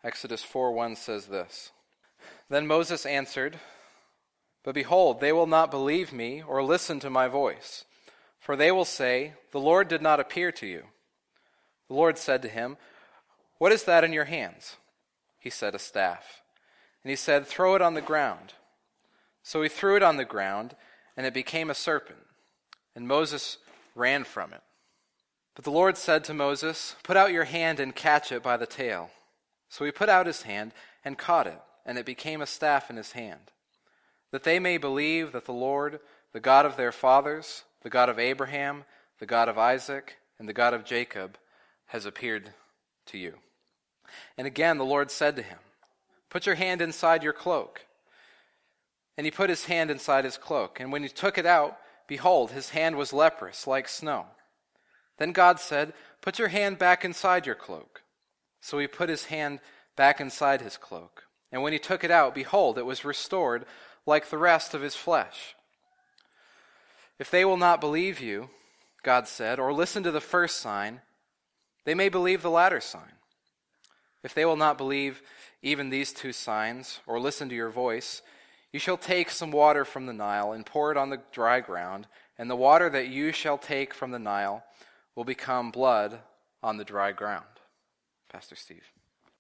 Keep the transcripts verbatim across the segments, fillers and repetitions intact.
Exodus four one says this, "Then Moses answered, 'But behold, they will not believe me or listen to my voice. For they will say, the Lord did not appear to you.' The Lord said to him, 'What is that in your hands?' He said, 'A staff.' And he said, 'Throw it on the ground.' So he threw it on the ground, and it became a serpent. And Moses ran from it. But the Lord said to Moses, 'Put out your hand and catch it by the tail.' So he put out his hand and caught it, and it became a staff in his hand. That they may believe that the Lord, the God of their fathers, the God of Abraham, the God of Isaac, and the God of Jacob, has appeared to you." And again the Lord said to him, "Put your hand inside your cloak." And he put his hand inside his cloak, and when he took it out, behold, his hand was leprous, like snow. Then God said, "Put your hand back inside your cloak." So he put his hand back inside his cloak, and when he took it out, behold, it was restored like the rest of his flesh. "If they will not believe you," God said, "or listen to the first sign, they may believe the latter sign. If they will not believe even these two signs, or listen to your voice, you shall take some water from the Nile and pour it on the dry ground, and the water that you shall take from the Nile will become blood on the dry ground." Pastor Steve.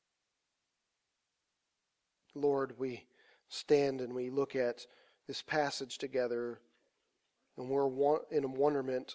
Lord, we stand and we look at this passage together, and we're in wonderment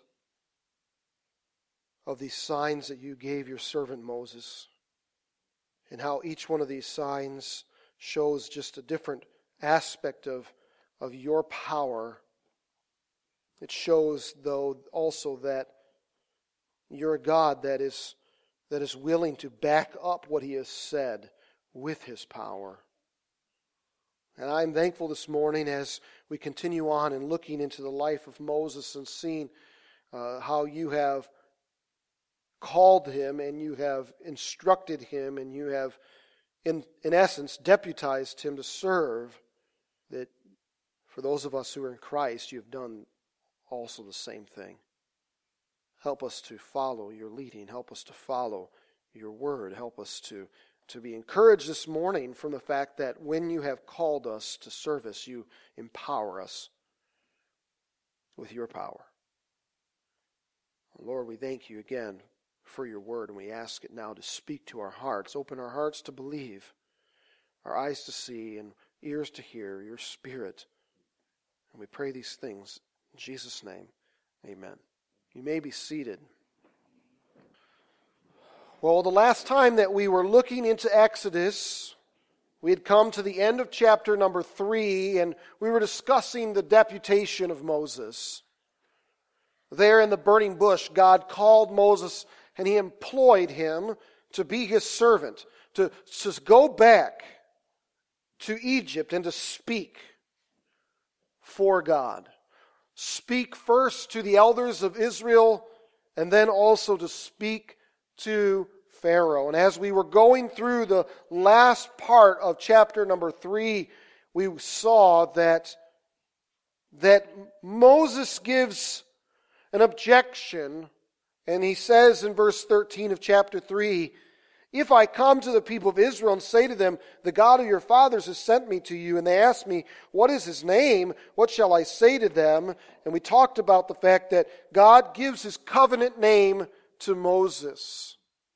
of these signs that you gave your servant Moses, and how each one of these signs shows just a different aspect of, of your power. It shows, though, also that you're a God that is, that is willing to back up what he has said with his power. And I'm thankful this morning as we continue on and looking into the life of Moses and seeing uh, how you have called him and you have instructed him and you have, in, in essence, deputized him to serve, that for those of us who are in Christ, you have done also the same thing. Help us to follow your leading. Help us to follow your word. Help us to To be encouraged this morning from the fact that when you have called us to service, you empower us with your power. Lord, we thank you again for your word, and we ask it now to speak to our hearts. Open our hearts to believe, our eyes to see, and ears to hear your Spirit. And we pray these things in Jesus' name. Amen. You may be seated. Well, the last time that we were looking into Exodus, we had come to the end of chapter number three, and we were discussing the deputation of Moses. There in the burning bush, God called Moses, and he employed him to be his servant, to, to go back to Egypt and to speak for God. Speak first to the elders of Israel, and then also to speak to Pharaoh. And as we were going through the last part of chapter number three, we saw that, that Moses gives an objection, and he says in verse thirteen of chapter three, "If I come to the people of Israel and say to them, the God of your fathers has sent me to you, and they ask me, what is his name? What shall I say to them?" And we talked about the fact that God gives his covenant name to Moses.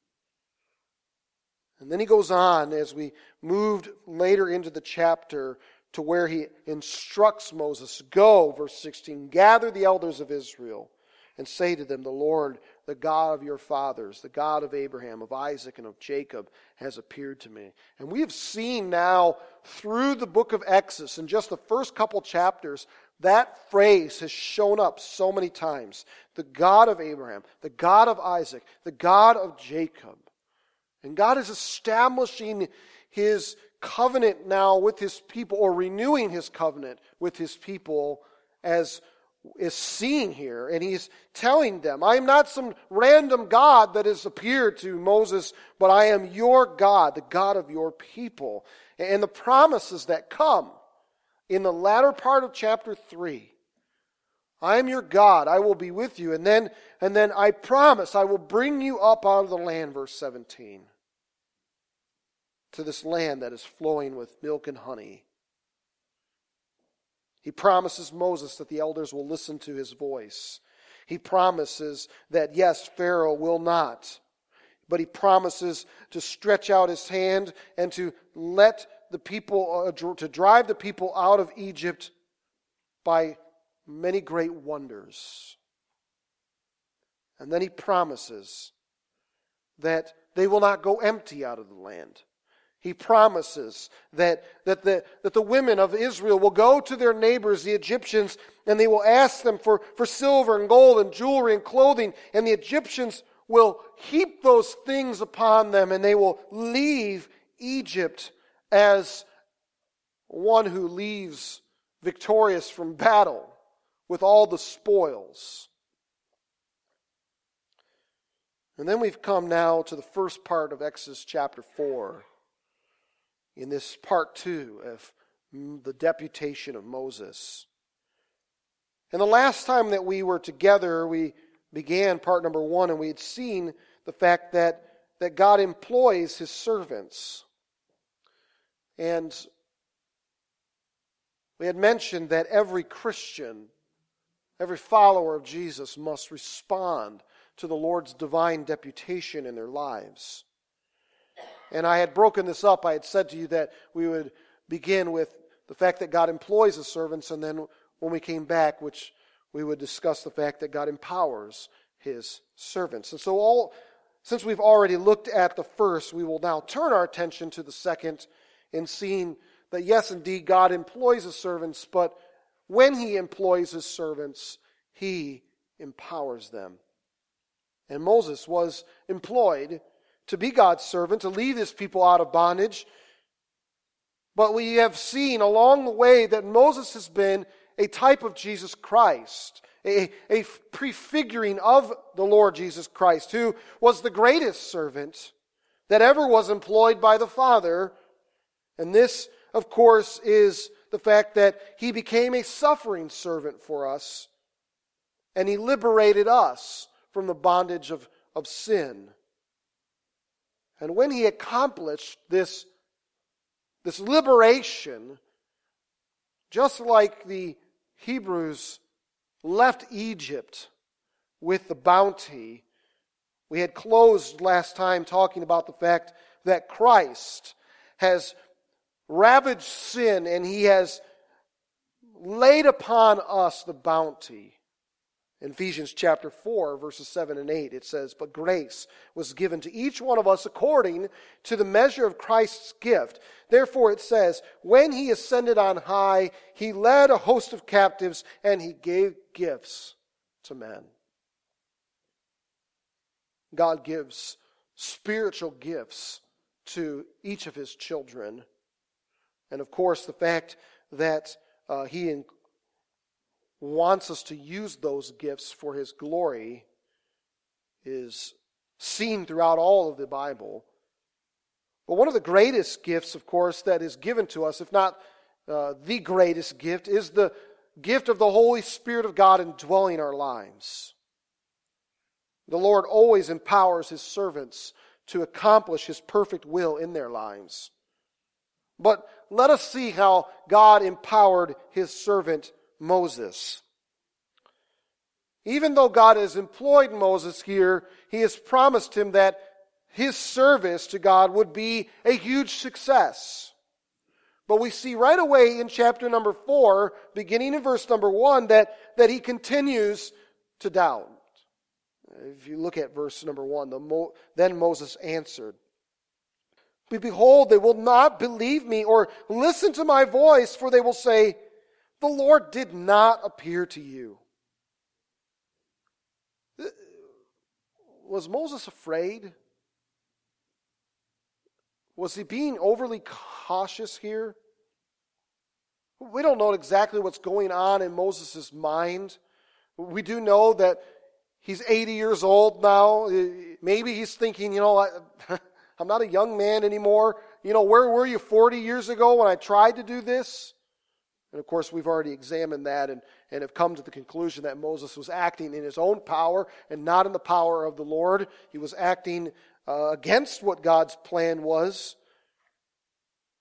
And then he goes on as we moved later into the chapter to where he instructs Moses, "Go," verse sixteen, "gather the elders of Israel and say to them, the Lord, the God of your fathers, the God of Abraham, of Isaac, and of Jacob, has appeared to me." And we have seen now through the book of Exodus, in just the first couple chapters, that phrase has shown up so many times. The God of Abraham, the God of Isaac, the God of Jacob. And God is establishing his covenant now with his people, or renewing his covenant with his people, as is seen here. And he's telling them, I am not some random God that has appeared to Moses, but I am your God, the God of your people. And the promises that come in the latter part of chapter three. I am your God, I will be with you. And then, and then I promise I will bring you up out of the land, verse seventeen. to this land that is flowing with milk and honey. He promises Moses that the elders will listen to his voice. He promises that, yes, Pharaoh will not, but he promises to stretch out his hand and to let the people, uh, to drive the people out of Egypt by many great wonders. And then he promises that they will not go empty out of the land. He promises that, that, the, that the women of Israel will go to their neighbors, the Egyptians, and they will ask them for, for silver and gold and jewelry and clothing, and the Egyptians will heap those things upon them, and they will leave Egypt as one who leaves victorious from battle with all the spoils. And then we've come now to the first part of Exodus chapter four. In this part two of the deputation of Moses. And the last time that we were together, we began part number one, and we had seen the fact that, that God employs his servants. And we had mentioned that every Christian, every follower of Jesus must respond to the Lord's divine deputation in their lives. And I had broken this up. I had said to you that we would begin with the fact that God employs his servants, and then when we came back, which we would discuss the fact that God empowers his servants. And so all, since we've already looked at the first, we will now turn our attention to the second in seeing that yes, indeed, God employs his servants, but when he employs his servants, he empowers them. And Moses was employed to be God's servant, to lead his people out of bondage. But we have seen along the way that Moses has been a type of Jesus Christ, a, a prefiguring of the Lord Jesus Christ, who was the greatest servant that ever was employed by the Father. And this, of course, is the fact that he became a suffering servant for us, and he liberated us from the bondage of, of sin. And when he accomplished this, this liberation, just like the Hebrews left Egypt with the bounty, we had closed last time talking about the fact that Christ has ravaged sin and he has laid upon us the bounty. In Ephesians chapter four, verses seven and eight, it says, "But grace was given to each one of us according to the measure of Christ's gift. Therefore it says, when he ascended on high, he led a host of captives and he gave gifts to men." God gives spiritual gifts to each of his children. And of course, the fact that uh, he in- wants us to use those gifts for his glory is seen throughout all of the Bible. But one of the greatest gifts, of course, that is given to us, if not uh, the greatest gift, is the gift of the Holy Spirit of God indwelling our lives. The Lord always empowers his servants to accomplish his perfect will in their lives. But let us see how God empowered his servant Moses. Even though God has employed Moses here, he has promised him that his service to God would be a huge success. But we see right away in chapter number four, beginning in verse number one, that, that he continues to doubt. If you look at verse number one, the Mo, then Moses answered, "But behold, they will not believe me or listen to my voice, for they will say, 'The Lord did not appear to you.'" Was Moses afraid? Was he being overly cautious here? We don't know exactly what's going on in Moses' mind. We do know that he's eighty years old now. Maybe he's thinking, you know, I, I'm not a young man anymore. You know, where were you forty years ago when I tried to do this? And of course, we've already examined that and, and have come to the conclusion that Moses was acting in his own power and not in the power of the Lord. He was acting uh, against what God's plan was.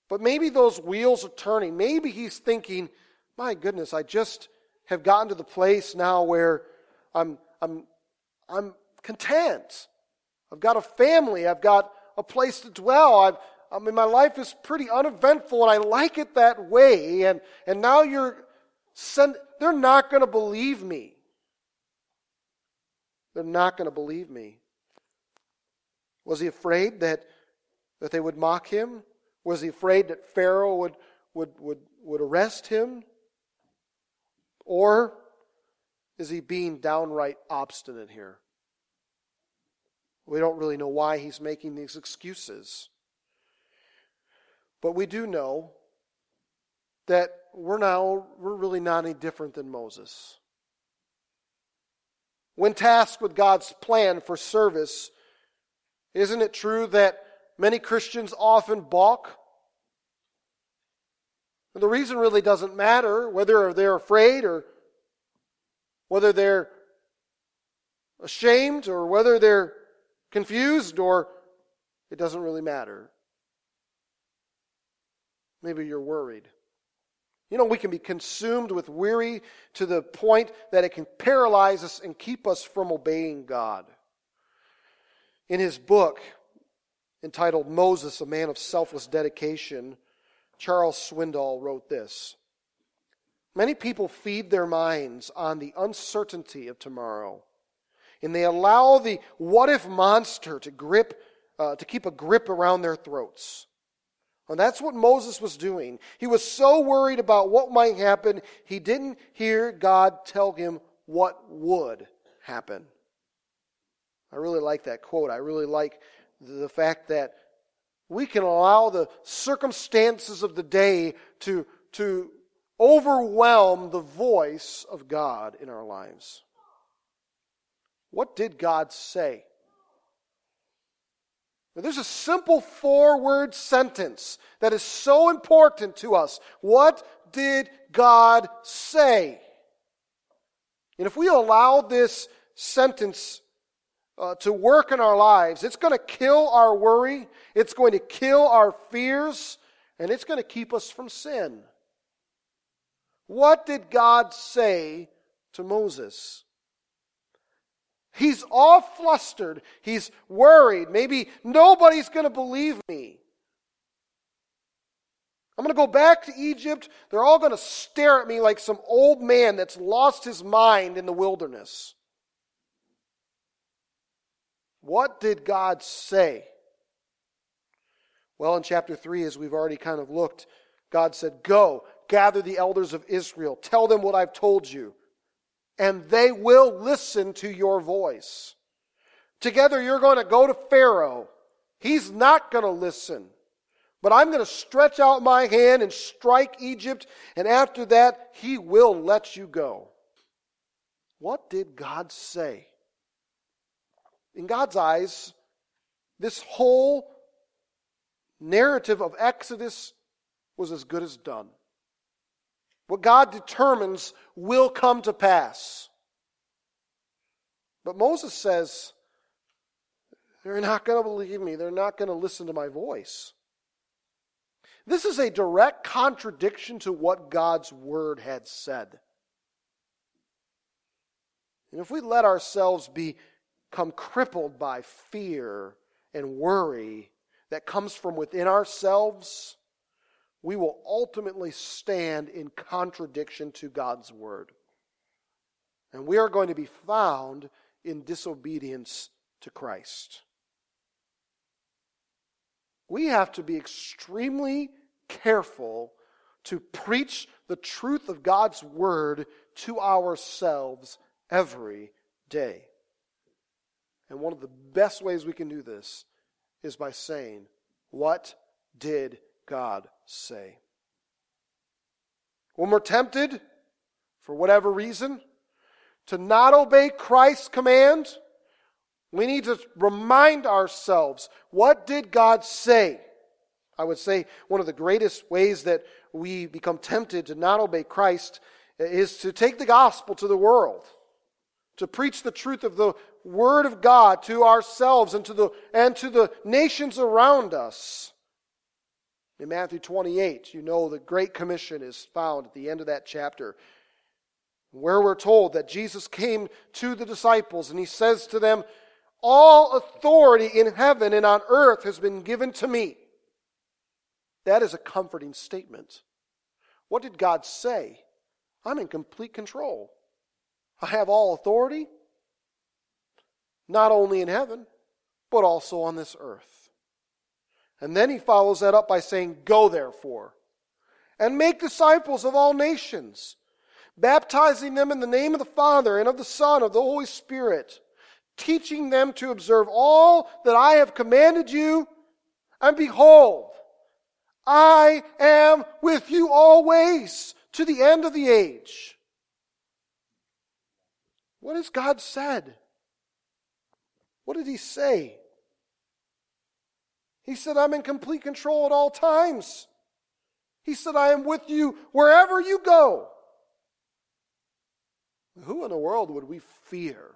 But maybe those wheels are turning. Maybe he's thinking, my goodness, I just have gotten to the place now where I'm, I'm, I'm content. I've got a family. I've got a place to dwell. I've, I mean, my life is pretty uneventful, and I like it that way. And, and now you're send, they're not going to believe me. They're not going to believe me. Was he afraid that, that they would mock him? Was he afraid that Pharaoh would, would, would, would arrest him? Or is he being downright obstinate here? We don't really know why he's making these excuses. But we do know that we're now, we're really not any different than Moses. When tasked with God's plan for service, isn't it true that many Christians often balk? And the reason really doesn't matter, whether they're afraid or whether they're ashamed or whether they're confused, or it doesn't really matter. Maybe you're worried. You know, we can be consumed with weary to the point that it can paralyze us and keep us from obeying God. In his book entitled Moses, a Man of Selfless Dedication, Charles Swindoll wrote this: many people feed their minds on the uncertainty of tomorrow, and they allow the what-if monster to grip, uh, to keep a grip around their throats. And that's what Moses was doing. He was so worried about what might happen, he didn't hear God tell him what would happen. I really like that quote. I really like the fact that we can allow the circumstances of the day to, to overwhelm the voice of God in our lives. What did God say? Now, there's a simple four-word sentence that is so important to us. What did God say? And if we allow this sentence uh, to work in our lives, it's going to kill our worry, it's going to kill our fears, and it's going to keep us from sin. What did God say to Moses? He's all flustered. He's worried. Maybe nobody's going to believe me. I'm going to go back to Egypt. They're all going to stare at me like some old man that's lost his mind in the wilderness. What did God say? Well, in chapter three, as we've already kind of looked, God said, "Go, gather the elders of Israel. Tell them what I've told you. And they will listen to your voice. Together you're going to go to Pharaoh. He's not going to listen. But I'm going to stretch out my hand and strike Egypt, and after that, he will let you go." What did God say? In God's eyes, this whole narrative of Exodus was as good as done. What God determines will come to pass. But Moses says, they're not going to believe me. They're not going to listen to my voice. This is a direct contradiction to what God's word had said. And if we let ourselves become crippled by fear and worry that comes from within ourselves, we will ultimately stand in contradiction to God's word. And we are going to be found in disobedience to Christ. We have to be extremely careful to preach the truth of God's word to ourselves every day. And one of the best ways we can do this is by saying, "What did God say?" When we're tempted, for whatever reason, to not obey Christ's command, we need to remind ourselves, what did God say? I would say one of the greatest ways that we become tempted to not obey Christ is to take the gospel to the world, to preach the truth of the Word of God to ourselves and to the, and to the nations around us. In Matthew twenty-eight, you know the Great Commission is found at the end of that chapter, where we're told that Jesus came to the disciples and he says to them, all authority in heaven and on earth has been given to me. That is a comforting statement. What did God say? I'm in complete control. I have all authority, not only in heaven, but also on this earth. And then he follows that up by saying, go therefore, and make disciples of all nations, baptizing them in the name of the Father and of the Son and of the Holy Spirit, teaching them to observe all that I have commanded you, and behold, I am with you always to the end of the age. What has God said? What did he say? He said, I'm in complete control at all times. He said, I am with you wherever you go. Who in the world would we fear?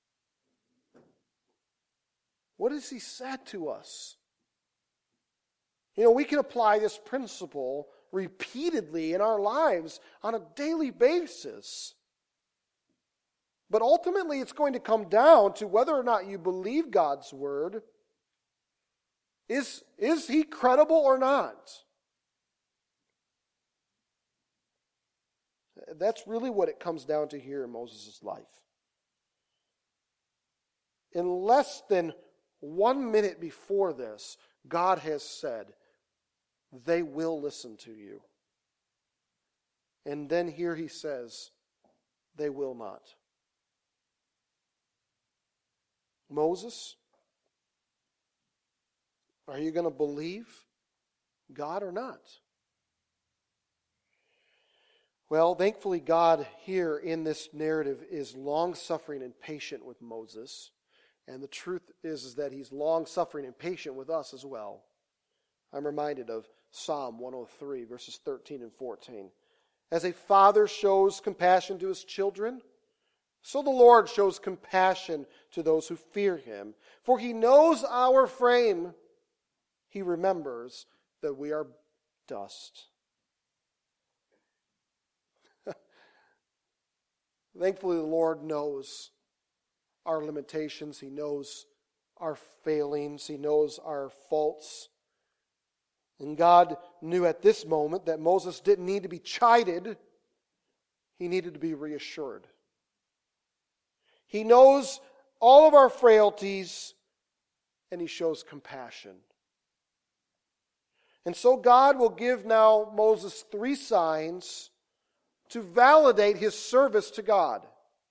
What has he said to us? You know, we can apply this principle repeatedly in our lives on a daily basis. But ultimately, it's going to come down to whether or not you believe God's word. Is, is he credible or not? That's really what it comes down to here in Moses' life. In less than one minute before this, God has said, they will listen to you. And then here he says, they will not. Moses, are you going to believe God or not? Well, thankfully God here in this narrative is long-suffering and patient with Moses. And the truth is, is that he's long-suffering and patient with us as well. I'm reminded of Psalm one oh three, verses thirteen and fourteen. As a father shows compassion to his children, so the Lord shows compassion to those who fear him. For he knows our frame. He remembers that we are dust. Thankfully, the Lord knows our limitations. He knows our failings. He knows our faults. And God knew at this moment that Moses didn't need to be chided. He needed to be reassured. He knows all of our frailties, and he shows compassion. And so God will give now Moses three signs to validate his service to God.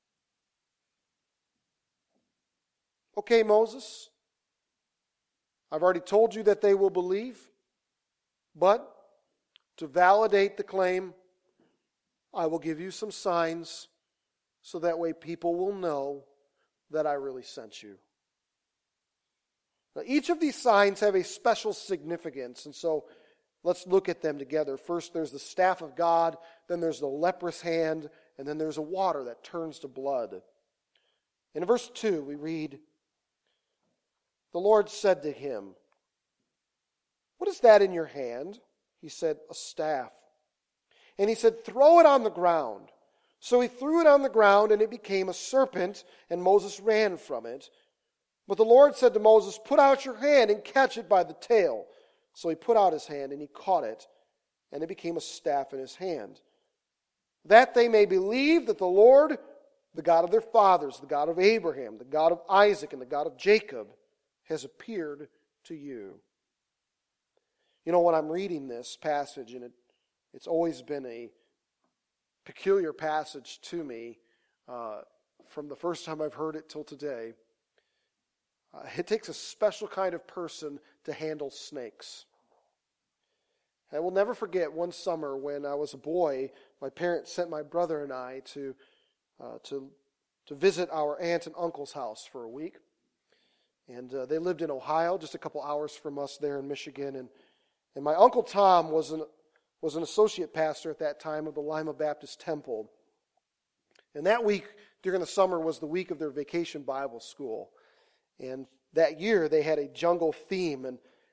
Okay, Moses, I've already told you that they will believe, but to validate the claim, I will give you some signs so that way people will know that I really sent you. Now, each of these signs have a special significance, and so let's look at them together. First, there's the staff of God, then there's the leprous hand, and then there's a water that turns to blood. In verse two, we read, the Lord said to him, what is that in your hand? He said, a staff. And he said, throw it on the ground. So he threw it on the ground, and it became a serpent, and Moses ran from it. But the Lord said to Moses, put out your hand and catch it by the tail. So he put out his hand, and he caught it, and it became a staff in his hand. That they may believe that the Lord, the God of their fathers, the God of Abraham, the God of Isaac, and the God of Jacob, has appeared to you. You know, when I'm reading this passage, and it, it's always been a peculiar passage to me uh, from the first time I've heard it till today, uh, it takes a special kind of person to handle snakes. I will never forget one summer when I was a boy, my parents sent my brother and I to uh, to to visit our aunt and uncle's house for a week. And uh, they lived in Ohio, just a couple hours from us there in Michigan. And, and my Uncle Tom was an, was an associate pastor at that time of the Lima Baptist Temple. And that week, during the summer, was the week of their vacation Bible school. And that year, they had a jungle theme. And,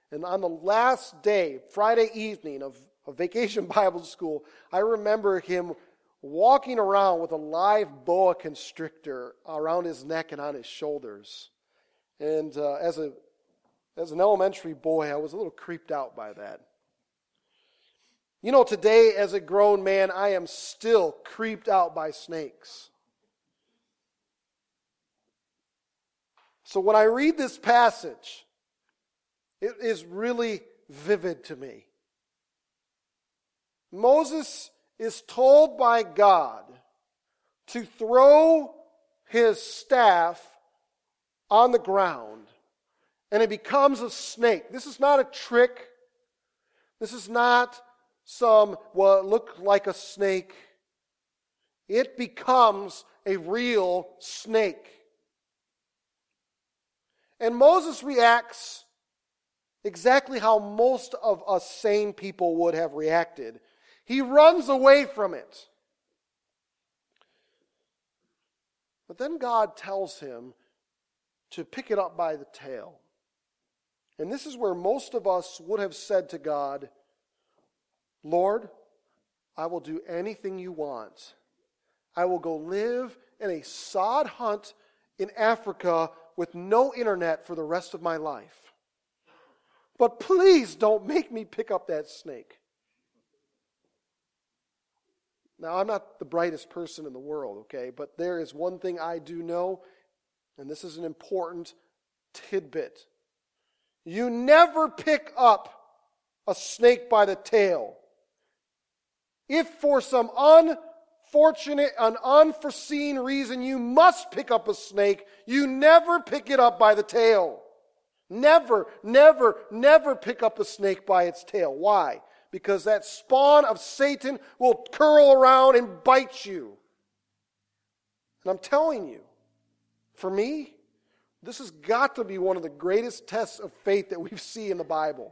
And on the last day, Friday evening of, of Vacation Bible School, I remember him walking around with a live boa constrictor around his neck and on his shoulders. And uh, as a as an elementary boy, I was a little creeped out by that. You know, today as a grown man, I am still creeped out by snakes. So when I read this passage, it is really vivid to me. Moses is told by God to throw his staff on the ground, and it becomes a snake. This is not a trick. This is not some what look like a snake. It becomes a real snake. And Moses reacts exactly how most of us sane people would have reacted. He runs away from it. But then God tells him to pick it up by the tail. And this is where most of us would have said to God, Lord, I will do anything you want. I will go live in a sod hut in Africa with no internet for the rest of my life. But please don't make me pick up that snake. Now, I'm not the brightest person in the world, okay? But there is one thing I do know, and this is an important tidbit. You never pick up a snake by the tail. If for some unfortunate, an unforeseen reason you must pick up a snake, you never pick it up by the tail. Never, never, never pick up a snake by its tail. Why? Because that spawn of Satan will curl around and bite you. And I'm telling you, for me, this has got to be one of the greatest tests of faith that we see in the Bible.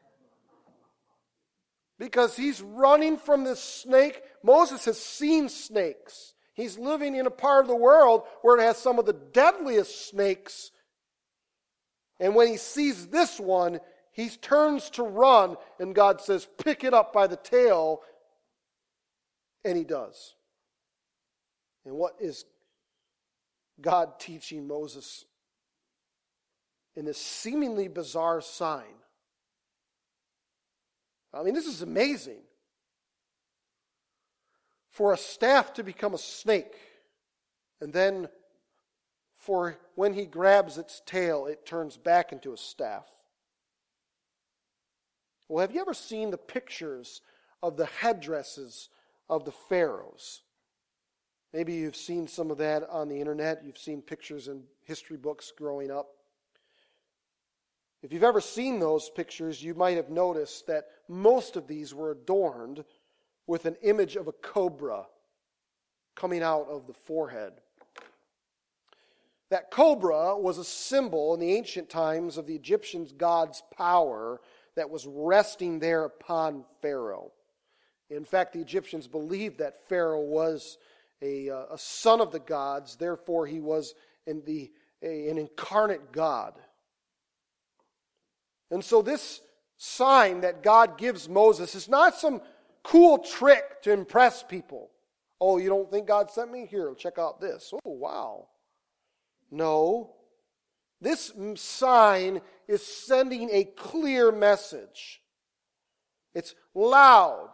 Because he's running from this snake. Moses has seen snakes. He's living in a part of the world where it has some of the deadliest snakes. And when he sees this one, he turns to run, and God says, pick it up by the tail. And he does. And what is God teaching Moses in this seemingly bizarre sign? I mean, this is amazing. For a staff to become a snake, and then for when he grabs its tail, it turns back into a staff. Well, have you ever seen the pictures of the headdresses of the pharaohs? Maybe you've seen some of that on the internet. You've seen pictures in history books growing up. If you've ever seen those pictures, you might have noticed that most of these were adorned with an image of a cobra coming out of the forehead. That cobra was a symbol in the ancient times of the Egyptians' god's power that was resting there upon Pharaoh. In fact, the Egyptians believed that Pharaoh was a, uh, a son of the gods, therefore he was in the, a, an incarnate god. And so this sign that God gives Moses is not some cool trick to impress people. Oh, you don't think God sent me? Here, check out this. Oh, wow. No. This sign is sending a clear message. It's loud.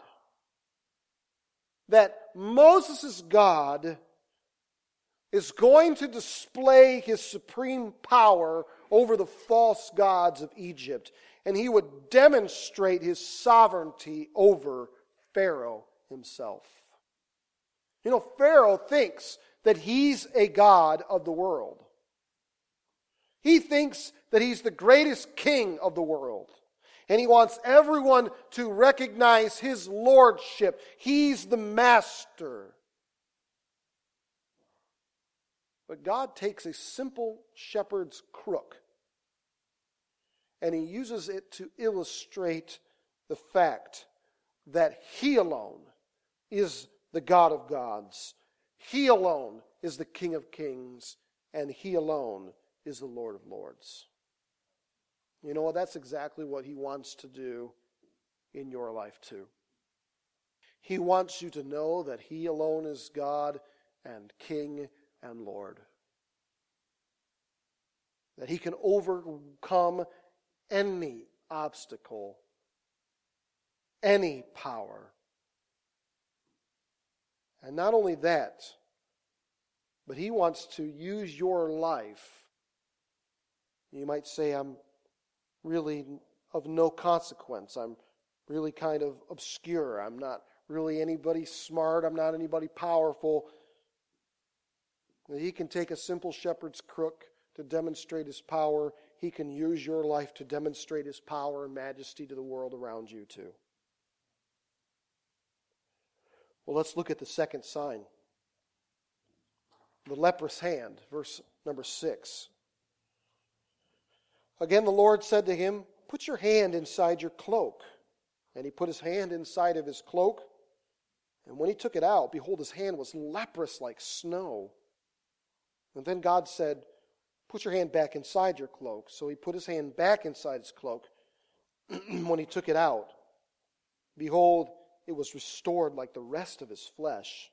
That Moses' God is going to display his supreme power over the false gods of Egypt. And he would demonstrate his sovereignty over Pharaoh himself. You know, Pharaoh thinks that he's a god of the world. He thinks that he's the greatest king of the world. And he wants everyone to recognize his lordship. He's the master. But God takes a simple shepherd's crook and he uses it to illustrate the fact that he alone is the God of gods. He alone is the King of kings, and he alone is the Lord of lords. You know what? That's exactly what he wants to do in your life too. He wants you to know that he alone is God and King and Lord. That he can overcome any obstacle, any power. And not only that, but he wants to use your life. You might say, I'm really of no consequence. I'm really kind of obscure. I'm not really anybody smart. I'm not anybody powerful. He can take a simple shepherd's crook to demonstrate his power. He can use your life to demonstrate his power and majesty to the world around you too. Well, let's look at the second sign. The leprous hand, verse number six. Again, the Lord said to him, put your hand inside your cloak. And he put his hand inside of his cloak. And when he took it out, behold, his hand was leprous like snow. And then God said, put your hand back inside your cloak. So he put his hand back inside his cloak. When he took it out, behold, it was restored like the rest of his flesh.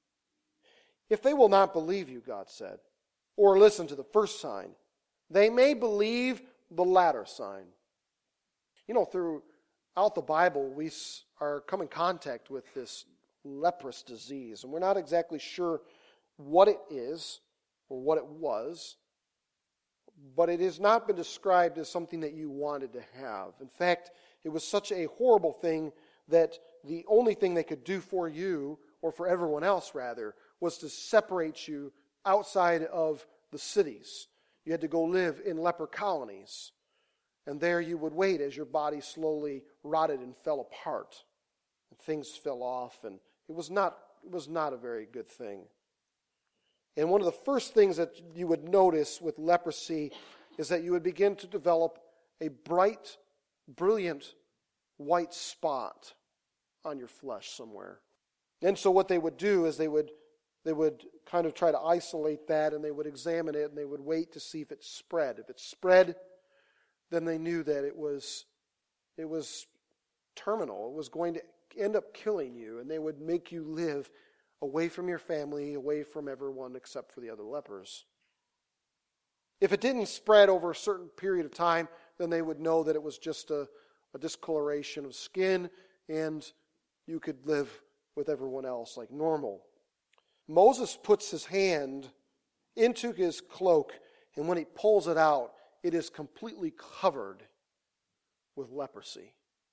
If they will not believe you, God said, or listen to the first sign, they may believe the latter sign. You know, throughout the Bible, we are come in contact with this leprous disease, and we're not exactly sure what it is or what it was, but it has not been described as something that you wanted to have. In fact, it was such a horrible thing that the only thing they could do for you, or for everyone else rather, was to separate you outside of the cities. You had to go live in leper colonies. And there you would wait as your body slowly rotted and fell apart. And things fell off, and it was not, it was not a very good thing. And one of the first things that you would notice with leprosy is that you would begin to develop a bright, brilliant white spot on your flesh somewhere. And so what they would do is they would they would kind of try to isolate that, and they would examine it, and they would wait to see if it spread. If it spread, then they knew that it was it was terminal. It was going to end up killing you, and they would make you live away from your family, away from everyone except for the other lepers. If it didn't spread over a certain period of time, then they would know that it was just a, a discoloration of skin, and you could live with everyone else like normal. Moses puts his hand into his cloak, and when he pulls it out, it is completely covered with leprosy.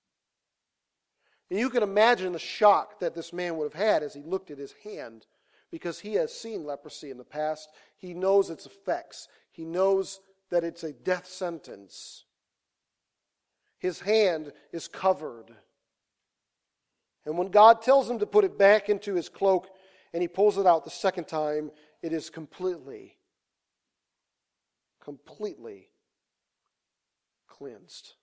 And you can imagine the shock that this man would have had as he looked at his hand, because he has seen leprosy in the past. He knows its effects. He knows that it's a death sentence. His hand is covered. And when God tells him to put it back into his cloak, and he pulls it out the second time, it is completely, completely cleansed.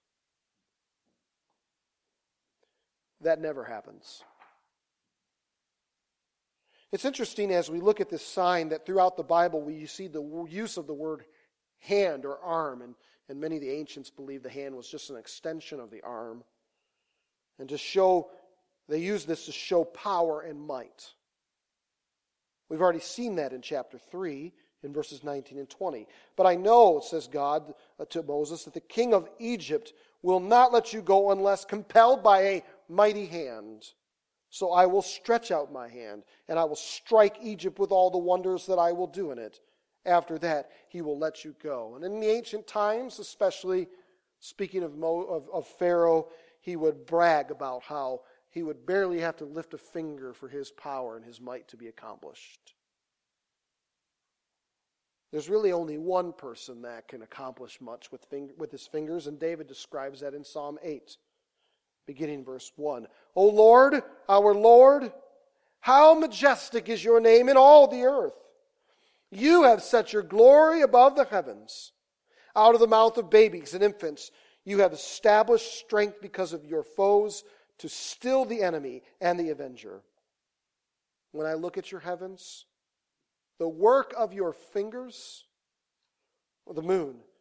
That never happens. It's interesting as we look at this sign that throughout the Bible we see the use of the word hand or arm, and, and many of the ancients believed the hand was just an extension of the arm. And to show, they use this to show power and might. We've already seen that in chapter three, in verses nineteen and twenty. But I know, says God to Moses, that the king of Egypt will not let you go unless compelled by a mighty hand. So I will stretch out my hand, and I will strike Egypt with all the wonders that I will do in it. After that, he will let you go. And in the ancient times, especially speaking of, Mo, of, of Pharaoh, he would brag about how he would barely have to lift a finger for his power and his might to be accomplished. There's really only one person that can accomplish much with, finger, with his fingers, and David describes that in Psalm eight, beginning verse one. O Lord, our Lord, how majestic is your name in all the earth. You have set your glory above the heavens. Out of the mouth of babies and infants, you have established strength because of your foes, to still the enemy and the avenger. When I look at your heavens, the work of your fingers, the moon,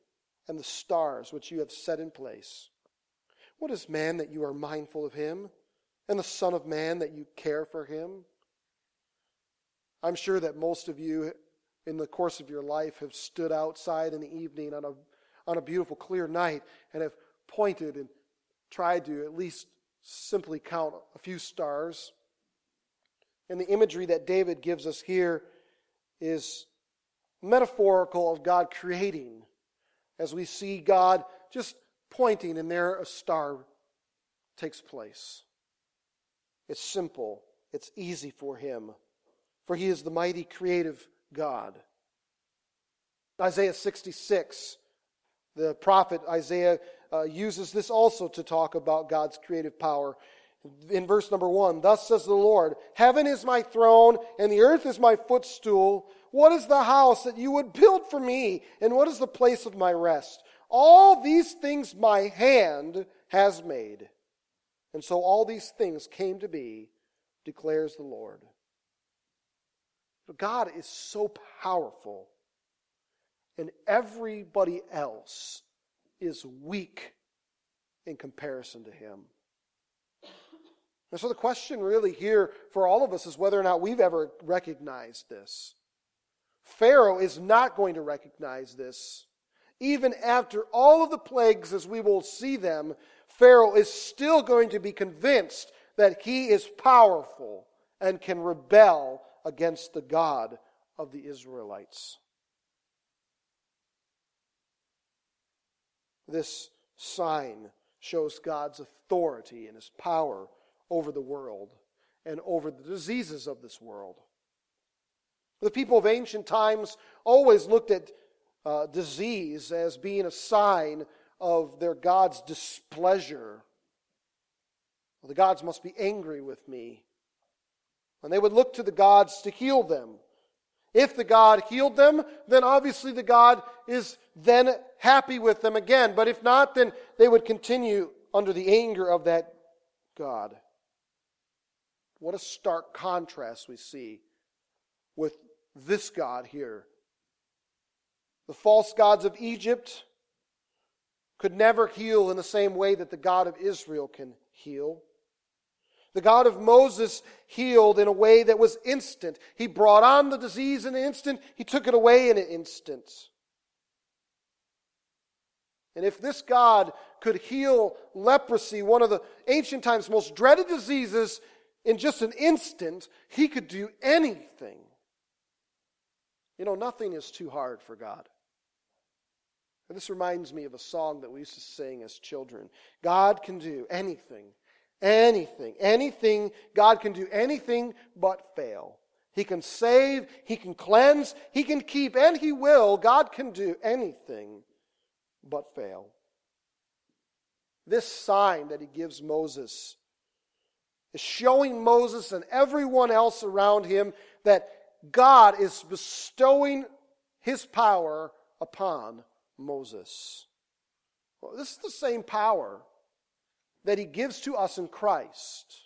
and the stars which you have set in place. What is man that you are mindful of him, and the Son of Man that you care for him? I'm sure that most of you in the course of your life have stood outside in the evening on a, on a beautiful clear night and have pointed and tried to at least simply count a few stars. And the imagery that David gives us here is metaphorical of God creating, as we see God just pointing and there a star takes place. It's simple. It's easy for him, for he is the mighty creative God. Isaiah sixty-six, the prophet Isaiah uh, uses this also to talk about God's creative power. In verse number one, thus says the Lord, heaven is my throne and the earth is my footstool. What is the house that you would build for me, and what is the place of my rest? All these things my hand has made. And so all these things came to be, declares the Lord. But God is so powerful, and everybody else is weak in comparison to him. And so the question really here for all of us is whether or not we've ever recognized this. Pharaoh is not going to recognize this. Even after all of the plagues as we will see them, Pharaoh is still going to be convinced that he is powerful and can rebel against the God of the Israelites. This sign shows God's authority and his power over the world and over the diseases of this world. The people of ancient times always looked at uh, disease as being a sign of their God's displeasure. Well, the gods must be angry with me. And they would look to the gods to heal them. If the God healed them, then obviously the God is then happy with them again. But if not, then they would continue under the anger of that God. What a stark contrast we see with this God here. The false gods of Egypt could never heal in the same way that the God of Israel can heal. The God of Moses healed in a way that was instant. He brought on the disease in an instant. He took it away in an instant. And if this God could heal leprosy, one of the ancient times' most dreaded diseases, in just an instant, he could do anything. You know, nothing is too hard for God. And this reminds me of a song that we used to sing as children. God can do anything, anything, anything. God can do anything but fail. He can save, he can cleanse, he can keep, and he will. God can do anything but fail. This sign that he gives Moses is showing Moses and everyone else around him that God is bestowing his power upon Moses. Well, this is the same power that he gives to us in Christ.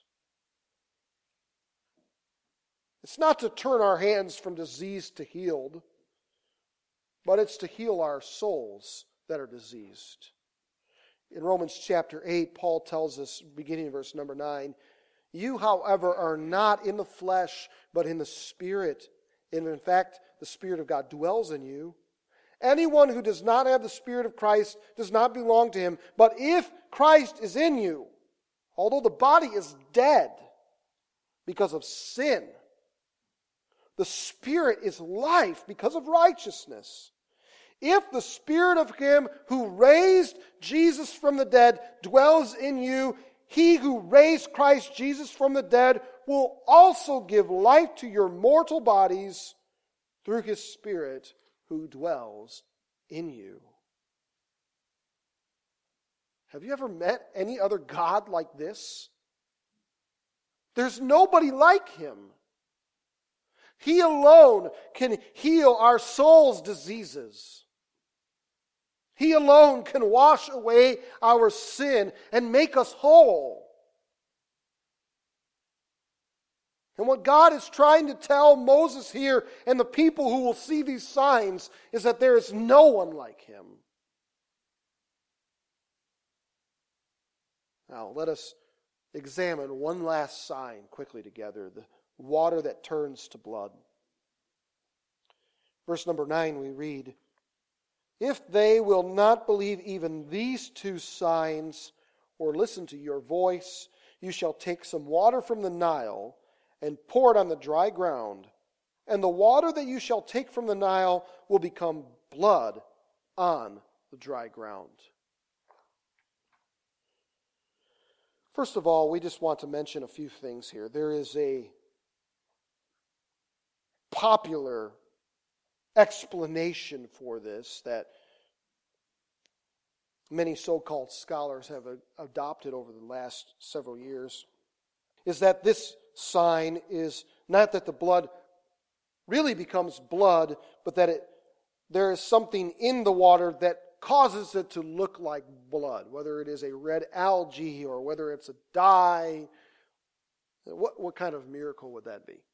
It's not to turn our hands from disease to healed, but it's to heal our souls that are diseased. In Romans chapter eight, Paul tells us, beginning in verse number nine, you, however, are not in the flesh, but in the Spirit. And in fact, the Spirit of God dwells in you. Anyone who does not have the Spirit of Christ does not belong to him. But if Christ is in you, although the body is dead because of sin, the Spirit is life because of righteousness. If the Spirit of him who raised Jesus from the dead dwells in you, he who raised Christ Jesus from the dead will also give life to your mortal bodies through his Spirit who dwells in you. Have you ever met any other God like this? There's nobody like him. He alone can heal our soul's diseases. He alone can wash away our sin and make us whole. And what God is trying to tell Moses here and the people who will see these signs is that there is no one like him. Now, let us examine one last sign quickly together, the water that turns to blood. Verse number nine, we read, "If they will not believe even these two signs, or listen to your voice, you shall take some water from the Nile and pour it on the dry ground, and the water that you shall take from the Nile will become blood on the dry ground." First of all, we just want to mention a few things here. There is a popular explanation for this that many so-called scholars have adopted over the last several years, is that this sign is not that the blood really becomes blood, but that it there is something in the water that causes it to look like blood, whether it is a red algae or whether it's a dye. What, what kind of miracle would that be?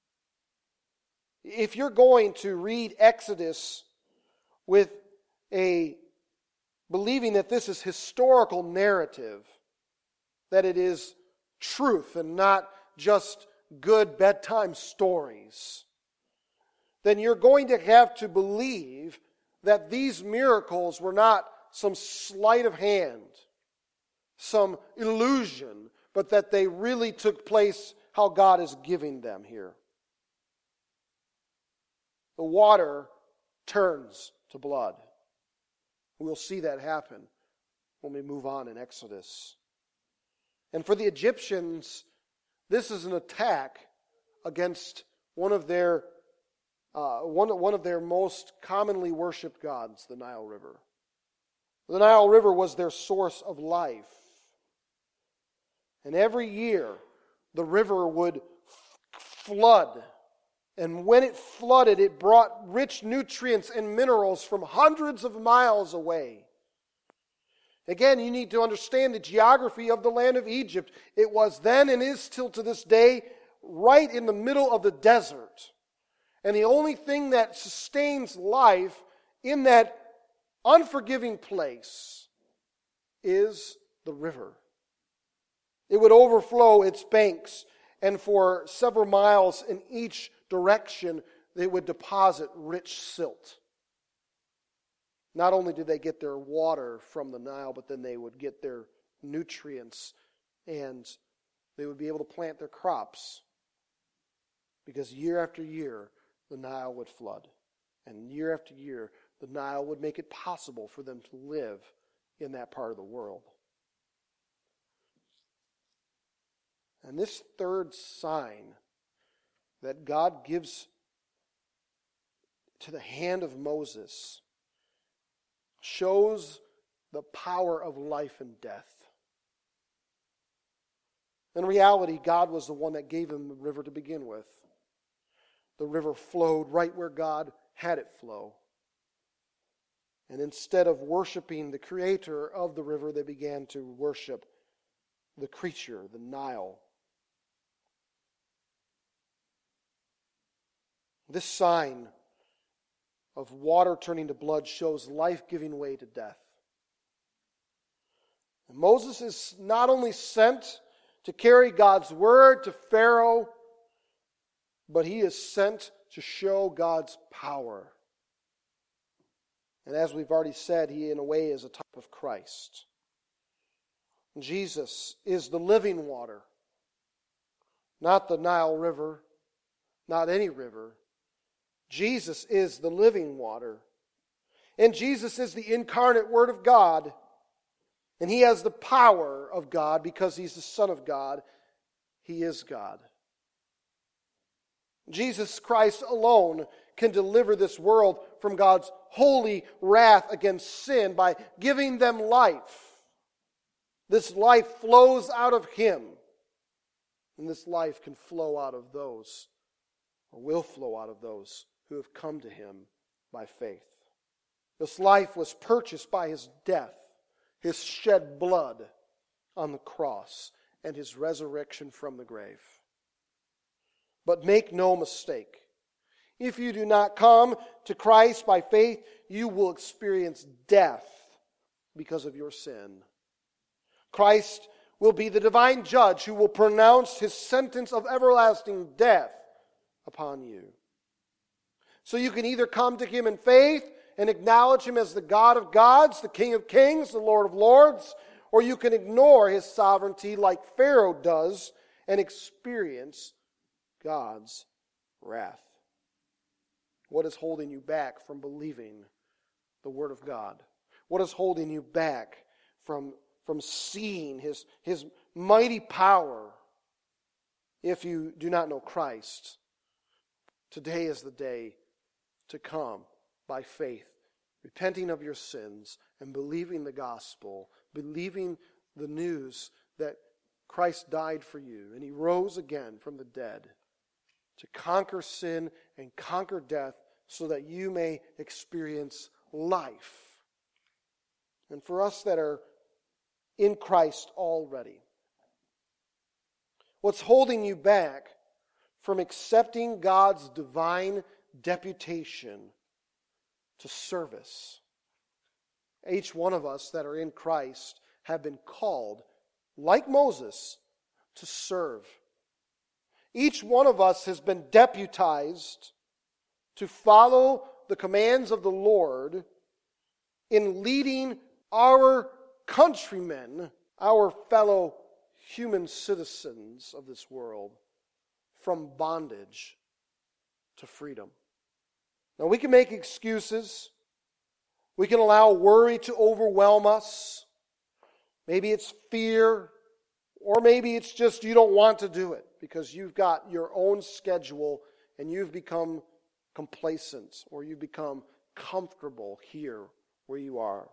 If you're going to read Exodus with a believing that this is historical narrative, that it is truth and not just good bedtime stories, then you're going to have to believe that these miracles were not some sleight of hand, some illusion, but that they really took place how God is giving them here. The water turns to blood. We'll see that happen when we move on in Exodus. And for the Egyptians, this is an attack against one of their uh, one, one of their most commonly worshipped gods, the Nile River. The Nile River was their source of life. And every year, the river would f- flood. And when it flooded, it brought rich nutrients and minerals from hundreds of miles away. Again, you need to understand the geography of the land of Egypt. It was then and is still to this day right in the middle of the desert. And the only thing that sustains life in that unforgiving place is the river. It would overflow its banks, and for several miles in each direction, they would deposit rich silt. Not only did they get their water from the Nile, but then they would get their nutrients, and they would be able to plant their crops. Because year after year, the Nile would flood. And year after year, the Nile would make it possible for them to live in that part of the world. And this third sign that God gives to the hand of Moses shows the power of life and death. In reality, God was the one that gave him the river to begin with. The river flowed right where God had it flow. And instead of worshiping the creator of the river, they began to worship the creature, the Nile. This sign of water turning to blood shows life giving way to death. And Moses is not only sent to carry God's word to Pharaoh, but he is sent to show God's power. And as we've already said, he in a way is a type of Christ. Jesus is the living water, not the Nile River, not any river. Jesus is the living water. And Jesus is the incarnate Word of God. And he has the power of God because he's the Son of God. He is God. Jesus Christ alone can deliver this world from God's holy wrath against sin by giving them life. This life flows out of him. And this life can flow out of those, or will flow out of those, who have come to him by faith. This life was purchased by his death, his shed blood on the cross, and his resurrection from the grave. But make no mistake, if you do not come to Christ by faith, you will experience death because of your sin. Christ will be the divine judge who will pronounce his sentence of everlasting death upon you. So you can either come to him in faith and acknowledge him as the God of gods, the King of kings, the Lord of lords, or you can ignore his sovereignty like Pharaoh does and experience God's wrath. What is holding you back from believing the Word of God? What is holding you back from, from seeing his, his mighty power if you do not know Christ? Today is the day to come by faith, repenting of your sins and believing the gospel, believing the news that Christ died for you and he rose again from the dead to conquer sin and conquer death so that you may experience life. And for us that are in Christ already, what's holding you back from accepting God's divine deputation to service? Each one of us that are in Christ have been called, like Moses, to serve. Each one of us has been deputized to follow the commands of the Lord in leading our countrymen, our fellow human citizens of this world, from bondage to freedom. Now, we can make excuses. We can allow worry to overwhelm us. Maybe it's fear, or maybe it's just you don't want to do it because you've got your own schedule and you've become complacent or you've become comfortable here where you are.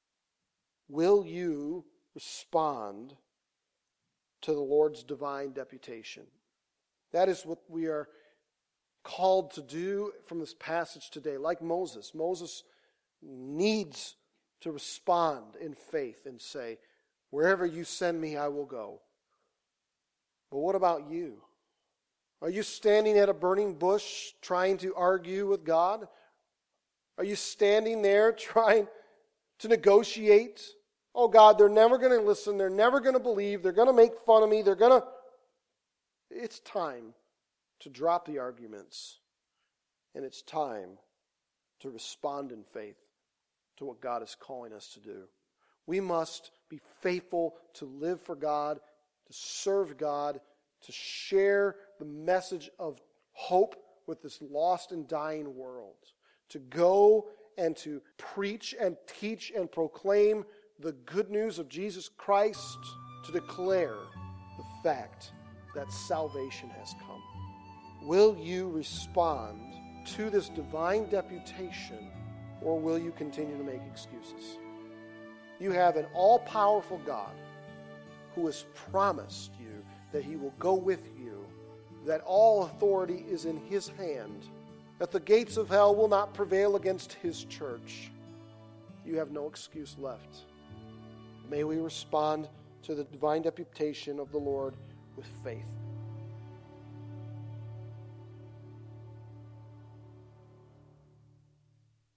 Will you respond to the Lord's divine deputation? That is what we are called to do from this passage today. Like Moses, Moses needs to respond in faith and say, wherever you send me, I will go. But what about you? Are you standing at a burning bush trying to argue with God? Are you standing there trying to negotiate? Oh God, they're never going to listen. They're never going to believe. They're going to make fun of me. They're going to... It's time to drop the arguments. And it's time to respond in faith to what God is calling us to do. We must be faithful to live for God, to serve God, to share the message of hope with this lost and dying world, to go and to preach and teach and proclaim the good news of Jesus Christ, to declare the fact that salvation has come. Will you respond to this divine deputation, or will you continue to make excuses? You have an all-powerful God who has promised you that he will go with you, that all authority is in his hand, that the gates of hell will not prevail against his church. You have no excuse left. May we respond to the divine deputation of the Lord with faith.